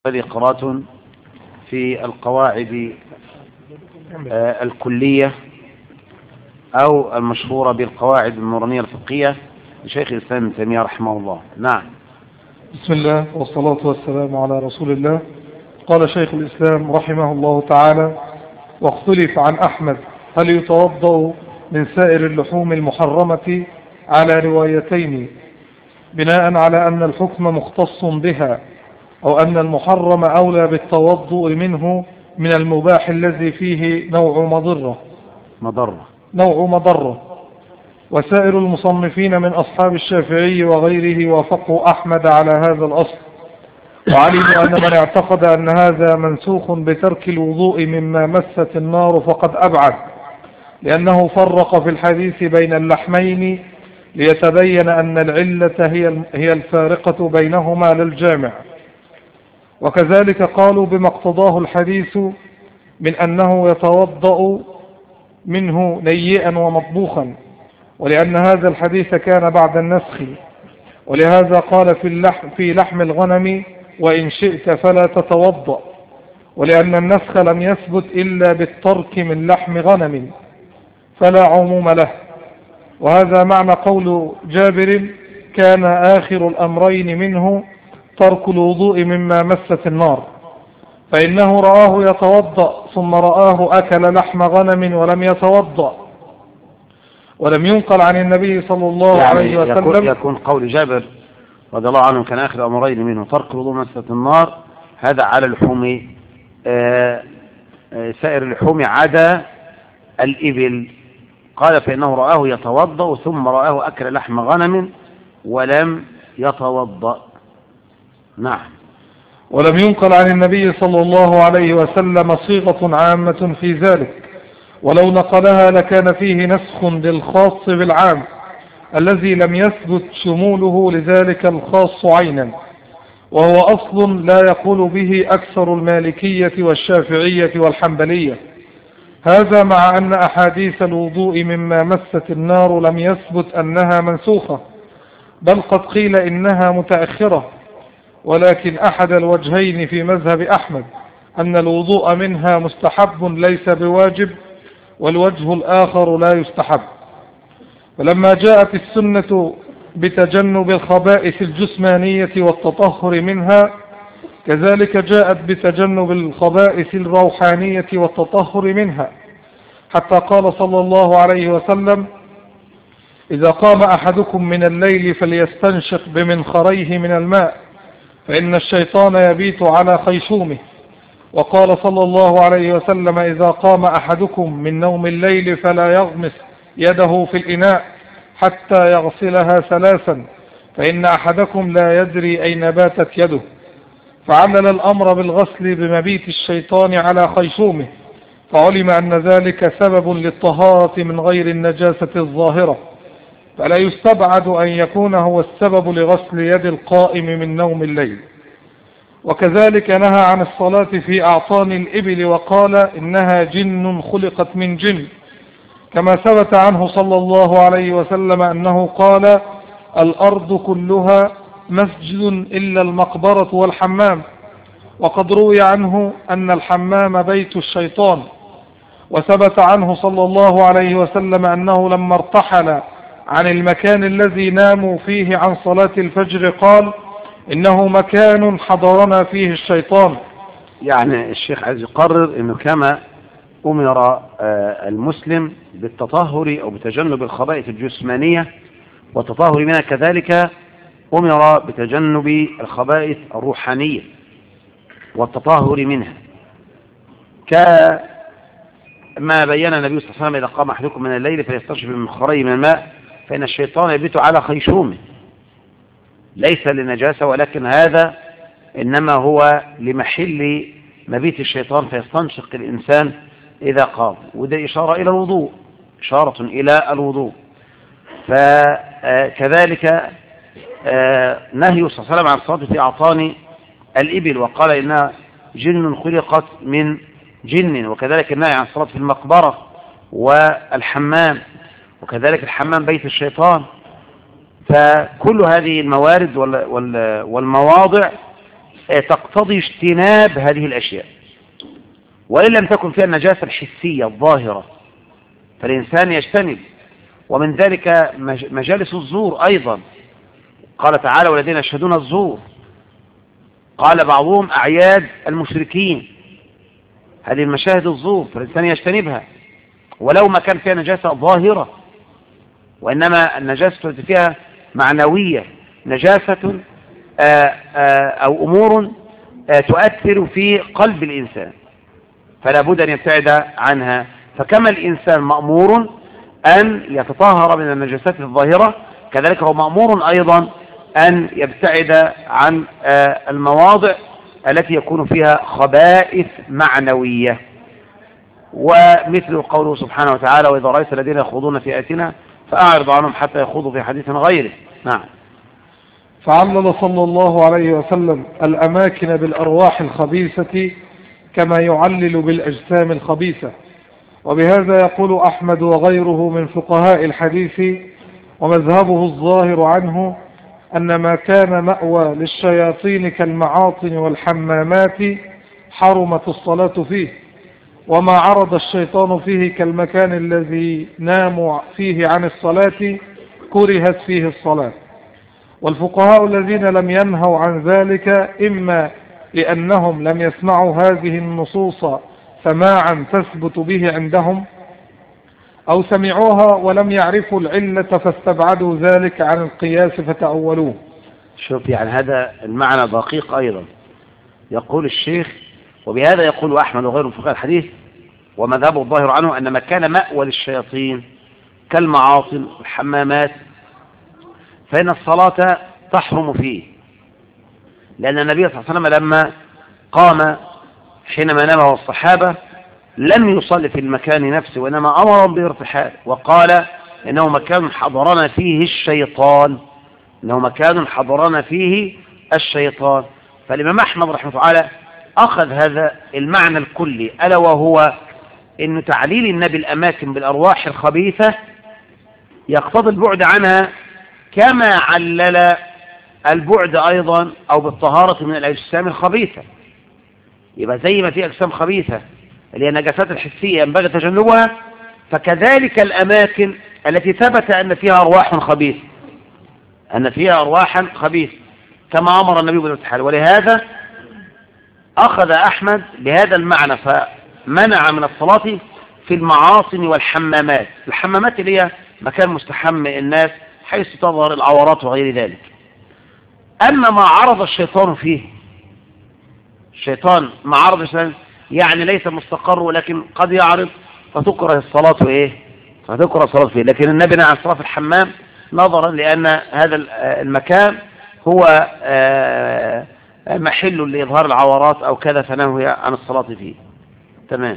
هذه قراءة في القواعد الكلية أو المشهورة بالقواعد النورانية الفقهية لشيخ الإسلام ابن تيمية رحمه الله. نعم. بسم الله والصلاة والسلام على رسول الله. قال شيخ الإسلام رحمه الله تعالى: واختلف عن أحمد هل يتوضأ من سائر اللحوم المحرمة على روايتين، بناء على أن الحكم مختص بها، أو أن المحرم أولى بالتوضؤ منه من المباح الذي فيه نوع مضرة. وسائر المصنفين من أصحاب الشافعي وغيره وافقوا أحمد على هذا الأصل، وعلموا أن من اعتقد أن هذا منسوخ بترك الوضوء مما مست النار فقد أبعد، لأنه فرق في الحديث بين اللحمين ليتبين أن العلة هي الفارقة بينهما للجامع. وكذلك قالوا بما اقتضاه الحديث من أنه يتوضأ منه نيئا ومطبوخا، ولأن هذا الحديث كان بعد النسخ، ولهذا قال في لحم الغنم وإن شئت فلا تتوضأ، ولأن النسخ لم يثبت إلا بالترك من لحم غنم فلا عموم له. وهذا معنى قول جابر: كان آخر الأمرين منه ترك الوضوء مما مست النار، فإنه رآه يتوضأ ثم رآه أكل لحم غنم ولم يتوضأ. ولم ينقل عن النبي صلى الله عليه وسلم يكون قول جابر رضي الله عنه كان آخر الأمرين منه ترك الوضوء مست النار، هذا على اللحوم سائر اللحوم عدا الإبل. قال فإنه رآه يتوضأ ثم رآه أكل لحم غنم ولم يتوضأ. نعم. ولم ينقل عن النبي صلى الله عليه وسلم صيغة عامة في ذلك، ولو نقلها لكان فيه نسخ للخاص بالعام الذي لم يثبت شموله لذلك الخاص عينا، وهو أصل لا يقول به أكثر المالكية والشافعية والحنبلية. هذا مع أن أحاديث الوضوء مما مست النار لم يثبت أنها منسوخة، بل قد قيل إنها متأخرة، ولكن أحد الوجهين في مذهب أحمد أن الوضوء منها مستحب ليس بواجب، والوجه الآخر لا يستحب. فلما جاءت السنة بتجنب الخبائث الجسمانية والتطهر منها، كذلك جاءت بتجنب الخبائث الروحانية والتطهر منها، حتى قال صلى الله عليه وسلم: إذا قام أحدكم من الليل فليستنشق بمنخريه من الماء، فإن الشيطان يبيت على خيشومه. وقال صلى الله عليه وسلم: إذا قام أحدكم من نوم الليل فلا يغمس يده في الإناء حتى يغسلها 3، فإن أحدكم لا يدري أين باتت يده. فعلل الأمر بالغسل بمبيت الشيطان على خيشومه، فعلم أن ذلك سبب للطهارة من غير النجاسة الظاهرة، فلا يستبعد أن يكون هو السبب لغسل يد القائم من نوم الليل. وكذلك نهى عن الصلاة في أعطان الإبل وقال إنها جن خلقت من جن، كما ثبت عنه صلى الله عليه وسلم أنه قال: الأرض كلها مسجد إلا المقبرة والحمام. وقد روي عنه أن الحمام بيت الشيطان. وثبت عنه صلى الله عليه وسلم أنه لما ارتحل عن المكان الذي ناموا فيه عن صلاة الفجر قال: إنه مكان حضرنا فيه الشيطان. يعني الشيخ عايز يقرر أنه كما أمر المسلم بالتطهر أو بتجنب الخبائث الجسمانية والتطهر منها، كذلك أمر بتجنب الخبائث الروحانية والتطهر منها، كما بين النبي صلى الله عليه وسلم: إذا قام أحدكم من الليل فليستنشق بمنخريه من الماء فإن الشيطان يبيت على خيشومه. ليس للنجاسة، ولكن هذا إنما هو لمحل مبيت الشيطان، فيستنشق الإنسان إذا قام. وده إشارة إلى الوضوء، إشارة إلى الوضوء. فكذلك نهي صلى الله عليه وسلم عن الصلاة في أعطان الإبل، وقال إنها جن خلقت من جن. وكذلك النهي عن الصلاة في المقبرة والحمام، وكذلك الحمام بيت الشيطان. فكل هذه الموارد والمواضع تقتضي اجتناب هذه الأشياء. وإن لم تكن فيها النجاسة الحسية الظاهرة فالإنسان يجتنب. ومن ذلك مجالس الزور أيضا، قال تعالى والذين يشهدون الزور، قال بعضهم أعياد المشركين، هذه المشاهد الزور فالإنسان يجتنبها ولو ما كان فيها نجاسة ظاهرة، وإنما النجاسة التي فيها معنوية، نجاسة أو أمور تؤثر في قلب الإنسان، فلا بد أن يبتعد عنها. فكما الإنسان مأمور أن يتطهر من النجاسات الظاهرة، كذلك هو مأمور أيضا أن يبتعد عن المواضع التي يكون فيها خبائث معنوية. ومثل قوله سبحانه وتعالى وإذا رأيت الذين يخوضون في آياتنا فأعرض عنهم حتى يخوضوا في حديث غيره. نعم. فعلل صلى الله عليه وسلم الأماكن بالأرواح الخبيثة كما يعلل بالأجسام الخبيثة. وبهذا يقول أحمد وغيره من فقهاء الحديث ومذهبه الظاهر عنه أن ما كان مأوى للشياطين كالمعاطن والحمامات حرمت الصلاة فيه، وما عرض الشيطان فيه كالمكان الذي ناموا فيه عن الصلاة كرهت فيه الصلاة. والفقهاء الذين لم ينهوا عن ذلك إما لأنهم لم يسمعوا هذه النصوص سماعا تثبت به عندهم، أو سمعوها ولم يعرفوا العلة فاستبعدوا ذلك عن القياس فتأولوه. شوف يعني هذا المعنى دقيق أيضا. يقول الشيخ وبهذا يقول أحمد وغيره من فقهاء الحديث ومذهبه الظاهر عنه أن ما كان مأوى للشياطين كالمعاصم والحمامات فإن الصلاة تحرم فيه، لأن النبي صلى الله عليه وسلم لما قام حينما نام والصحابة لم يصلي في المكان نفسه، وإنما أمرهم بالارتحال وقال إنه مكان حضرنا فيه الشيطان، إنه مكان حضرنا فيه الشيطان. فالإمام أحمد رحمه الله تعالى أخذ هذا المعنى الكلي، ألا وهو إن تعليل النبي الأماكن بالأرواح الخبيثة يقتضي البعد عنها كما علل البعد أيضا أو بالطهارة من الأجسام الخبيثة. يبقى زي ما في أجسام خبيثة اللي هي النجاسات الحسية ينبغي تجنبها، فكذلك الأماكن التي ثبت أن فيها أرواح خبيثة، أن فيها أرواحا خبيثة كما أمر النبي بالارتحال. ولهذا أخذ أحمد بهذا المعنى فمنع من الصلاة في المعاصم والحمامات. الحمامات اللي هي مكان مستحمى الناس حيث تظهر العورات وغير ذلك. أما ما عرض الشيطان فيه، الشيطان ما عرض الشيطان يعني ليس مستقر ولكن قد يعرض فتكره الصلاة إيه؟ فتكره الصلاة فيه. لكن النبي نهى عن الصلاة في الحمام نظرا لأن هذا المكان هو محل لإظهار العورات أو كذا فنهي عن الصلاة فيه. تمام.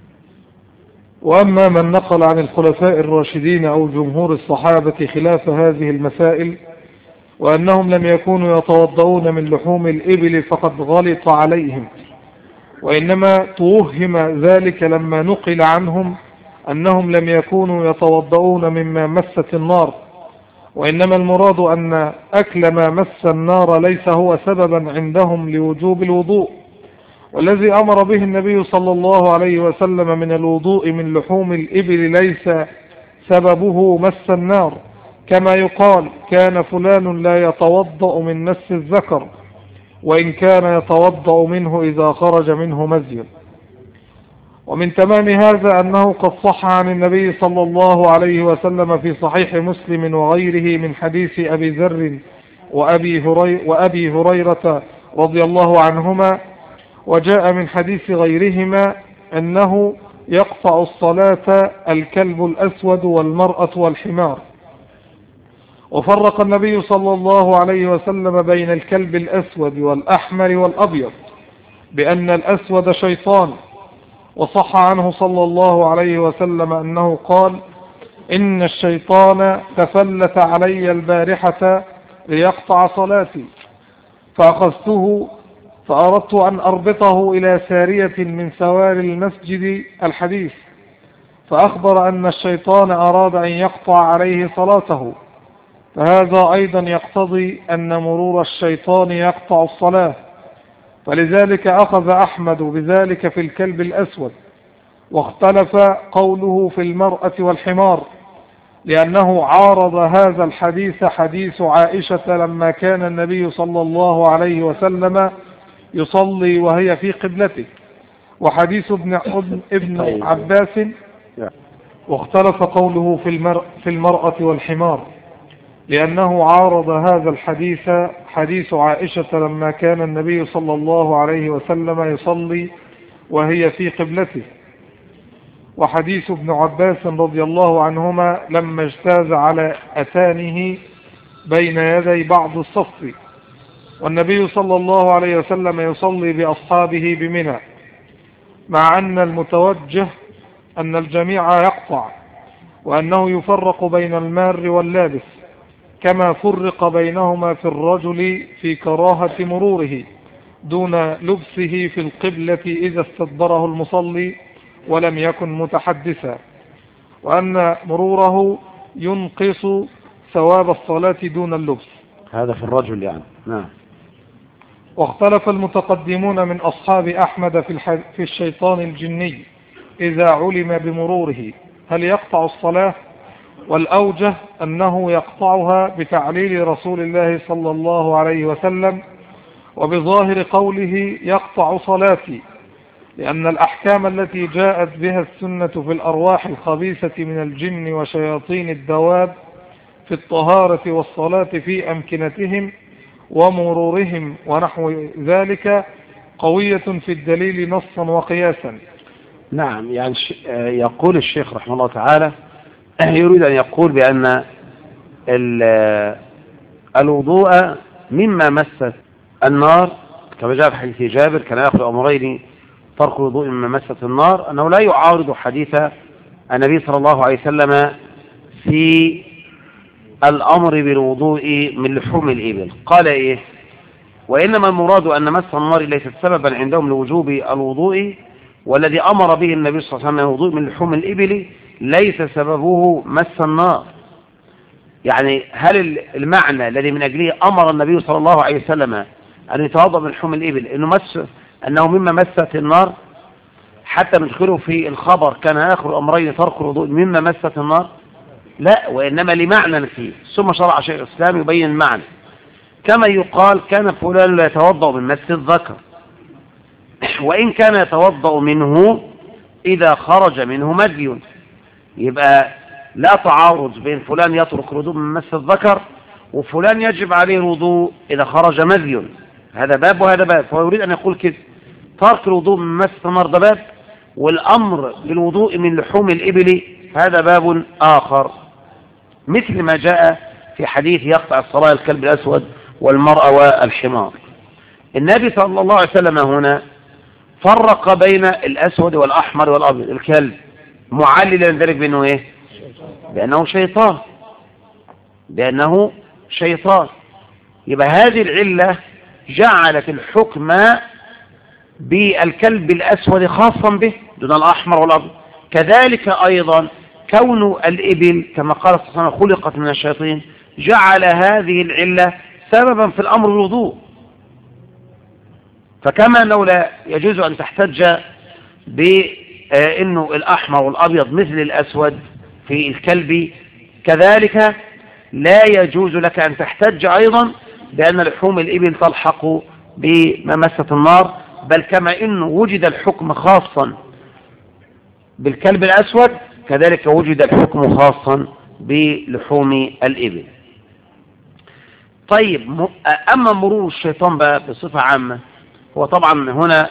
وأما من نقل عن الخلفاء الراشدين أو جمهور الصحابة خلاف هذه المسائل وأنهم لم يكونوا يتوضؤون من لحوم الإبل فقد غلط عليهم، وإنما توهم ذلك لما نقل عنهم أنهم لم يكونوا يتوضؤون مما مست النار، وإنما المراد أن أكل ما مس النار ليس هو سببا عندهم لوجوب الوضوء. والذي أمر به النبي صلى الله عليه وسلم من الوضوء من لحوم الإبل ليس سببه مس النار، كما يقال كان فلان لا يتوضأ من مس الذكر وإن كان يتوضأ منه إذا خرج منه مزي. ومن تمام هذا أنه قد صح عن النبي صلى الله عليه وسلم في صحيح مسلم وغيره من حديث أبي ذر وأبي هريرة رضي الله عنهما، وجاء من حديث غيرهما أنه يقطع الصلاة الكلب الأسود والمرأة والحمار. وفرق النبي صلى الله عليه وسلم بين الكلب الأسود والأحمر والأبيض بأن الأسود شيطان. وصح عنه صلى الله عليه وسلم أنه قال إن الشيطان تفلت علي البارحة ليقطع صلاتي فأخذته فأردت أن أربطه إلى سارية من سواري المسجد الحديث، فأخبر أن الشيطان أراد أن يقطع عليه صلاته، فهذا أيضا يقتضي أن مرور الشيطان يقطع الصلاة، فلذلك أخذ أحمد بذلك في الكلب الأسود. واختلف قوله في المرأة والحمار، لأنه عارض هذا الحديث حديث عائشة لما كان النبي صلى الله عليه وسلم يصلي وهي في قبلته، وحديث ابن عباس. واختلف قوله في المرأة والحمار، لأنه عارض هذا الحديث حديث عائشة لما كان النبي صلى الله عليه وسلم يصلي وهي في قبلته، وحديث ابن عباس رضي الله عنهما لما اجتاز على أتانه بين يدي بعض الصف، والنبي صلى الله عليه وسلم يصلي بأصحابه بمنى، مع أن المتوجه أن الجميع يقطع، وأنه يفرق بين المار واللابس، كما فرق بينهما في الرجل في كراهة مروره دون لبسه في القبلة إذا استدبره المصلي ولم يكن متحدثا، وأن مروره ينقص ثواب الصلاة دون اللبس. هذا في الرجل يعني. نعم. واختلف المتقدمون من أصحاب أحمد في الشيطان الجني إذا علم بمروره هل يقطع الصلاة، والأوجه أنه يقطعها بتعليل رسول الله صلى الله عليه وسلم، وبظاهر قوله يقطع صلاتي، لأن الأحكام التي جاءت بها السنة في الأرواح الخبيثة من الجن وشياطين الدواب في الطهارة والصلاة في أمكنتهم ومرورهم ونحو ذلك قوية في الدليل نصا وقياسا. نعم. يعني يقول الشيخ رحمه الله تعالى يريد أن يقول بأن الوضوء مما مست النار، كما جاء في حديث جابر كان يأخذ أمرين ترك الوضوء مما مست النار، أنه لا يعارض حديث النبي صلى الله عليه وسلم في الأمر بالوضوء من لحوم الإبل. قال إيه؟ وإنما المراد أن مس النار ليست سببا عندهم لوجوب الوضوء، والذي أمر به النبي صلى الله عليه وسلم الوضوء من لحوم الإبل ليس سببه مس النار. يعني هل المعنى الذي من أجله أمر النبي صلى الله عليه وسلم أن يتوضأ من لحوم الإبل أنه مما مست النار، حتى ندخله في الخبر كان آخر أمرين ترك الوضوء مما مست النار؟ لا، وإنما لمعنى فيه. ثم شرع شيخ الإسلام يبين المعنى، كما يقال كان فلان لا يتوضأ من مس الذكر، وإن كان يتوضأ منه إذا خرج منه مدي، يبقى لا تعارض بين فلان يترك الوضوء من مس الذكر وفلان يجب عليه الوضوء إذا خرج مدي. هذا باب وهذا باب، فهو يريد أن يقول كده ترك الوضوء من مس النار ده باب، والأمر بالوضوء من لحوم الإبل هذا باب آخر، مثل ما جاء في حديث يقطع الصلاة الكلب الأسود والمرأة والحمار. النبي صلى الله عليه وسلم هنا فرق بين الأسود والأحمر والأبيض. الكلب معللا ذلك بأنه إيه؟ بأنه شيطان، بأنه شيطان. يبقى هذه العلة جعلت الحكم بالكلب الأسود خاصا به دون الأحمر والأبيض. كذلك أيضا كون الإبل كما قال صلى الله عليه وسلم خلقت من الشياطين جعل هذه العلة سببا في الأمر الوضوء. فكما أنه لا يجوز أن تحتج بأنه الأحمر والأبيض مثل الأسود في الكلب، كذلك لا يجوز لك أن تحتج أيضا بأن لحوم الإبل تلحق بممسة النار، بل كما أنه وجد الحكم خاصا بالكلب الأسود كذلك وجد الحكم خاصا بلحوم الإبل. طيب، أما مرور الشيطان بقى بصفة عامة، هو طبعا هنا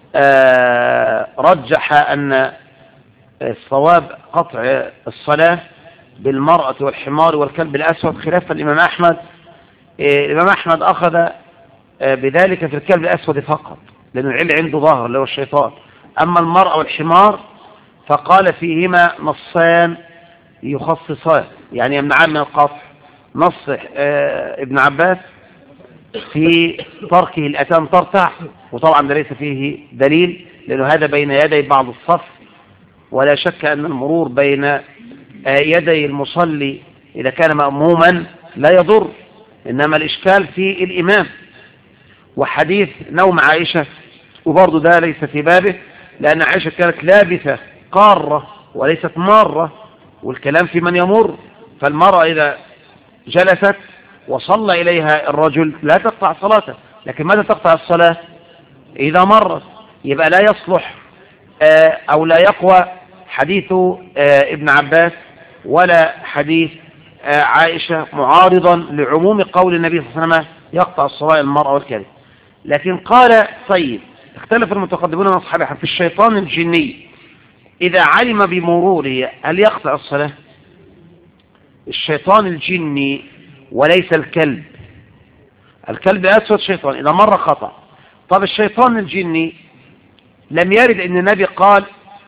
رجح أن الصواب قطع الصلاة بالمرأة والحمار والكلب الأسود خلافا الإمام أحمد. الإمام أحمد أخذ بذلك في الكلب الأسود فقط، لأن العلة عنده ظاهر اللي هو الشيطان. أما المرأة والحمار فقال فيهما نصان يخصصان، يعني يمنعان من القطع. نص ابن عباس في تركه الأتان ترتع، وطبعا ده ليس فيه دليل لأنه هذا بين يدي بعض الصف، ولا شك أن المرور بين يدي المصلي إذا كان مأموما لا يضر، إنما الإشكال في الإمام. وحديث نوم عائشة، وبرضه ده ليس في بابه، لأن عائشة كانت لابثة قارة وليست مارة، والكلام في من يمر. فالمرأة إذا جلست وصلى إليها الرجل لا تقطع صلاته، لكن ماذا تقطع الصلاة؟ إذا مرت. يبقى لا يصلح أو لا يقوى حديث ابن عباس ولا حديث عائشة معارضا لعموم قول النبي صلى الله عليه وسلم يقطع الصلاة المرأة والكلب. لكن قال طيب، اختلف المتقدمون من أصحابه في الشيطان الجني إذا علم بمروره هل يقطع الصلاة؟ الشيطان الجني وليس الكلب. الكلب أسود شيطان، إذا مر قطع. طب الشيطان الجني لم يرد أن النبي قال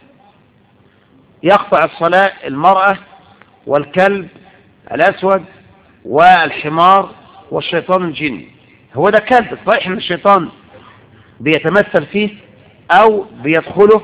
يقطع الصلاة المرأة والكلب الأسود والحمار والشيطان الجني. هو ده كلب صحيح ان الشيطان بيتمثل فيه او بيدخله،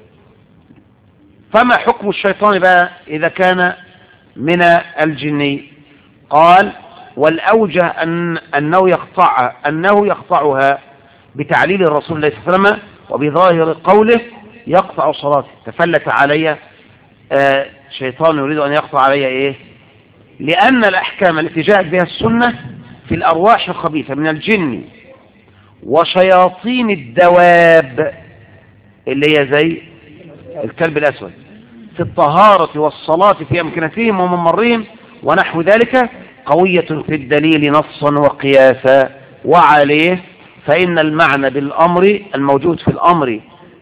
فما حكم الشيطان بقى اذا كان من الجني؟ قال والاوجه انه يقطعها بتعليل الرسول الله صلى الله عليه وسلم وبظاهر قوله يقطع صلاته. تفلت علي شيطان يريد ان يقطع علي ايه؟ لان الاحكام التي جاءت بها السنه في الأرواح الخبيثة من الجن وشياطين الدواب اللي هي زي الكلب الأسود في الطهارة والصلاة في أمكنتهم وممرهم ونحو ذلك قوية في الدليل نصا وقياسا. وعليه فإن المعنى بالأمر الموجود في الأمر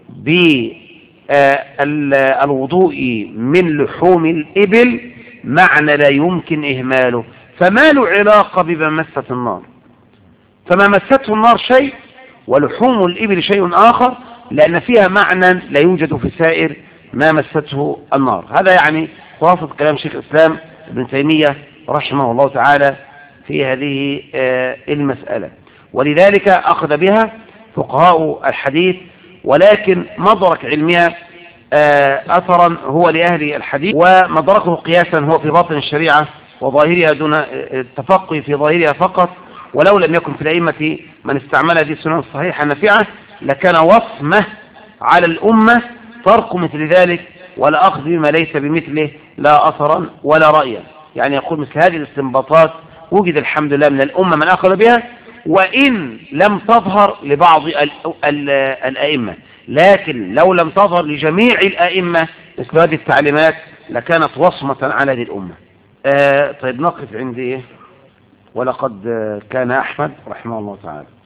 بالوضوء من لحوم الإبل معنى لا يمكن إهماله. فما له علاقة بما مست النار، فما مسته النار شيء ولحوم الإبل شيء آخر، لأن فيها معنى لا يوجد في سائر ما مسته النار. هذا يعني خلاصة كلام شيخ الإسلام ابن تيمية رحمه الله تعالى في هذه المسألة، ولذلك أخذ بها فقهاء الحديث. ولكن مدرك علمها أثرا هو لأهل الحديث، ومدركه قياسا هو في باطن الشريعة وظاهرها دون التفقه في ظاهرها فقط. ولو لم يكن في الأئمة من استعمل هذه السنن الصحيحة النافعة لكان وصمه على الأمة ترك مثل ذلك ولا أخذ بما ليس بمثله لا أثرا ولا رأيا. يعني يقول مثل هذه الاستنباطات وجد الحمد لله من الأمة من أخذ بها، وإن لم تظهر لبعض الأئمة، لكن لو لم تظهر لجميع الأئمة مثل هذه التعليمات لكانت وصمة على هذه الأمة. طيب نقف عند إيه؟ ولقد كان أحمد رحمه الله تعالى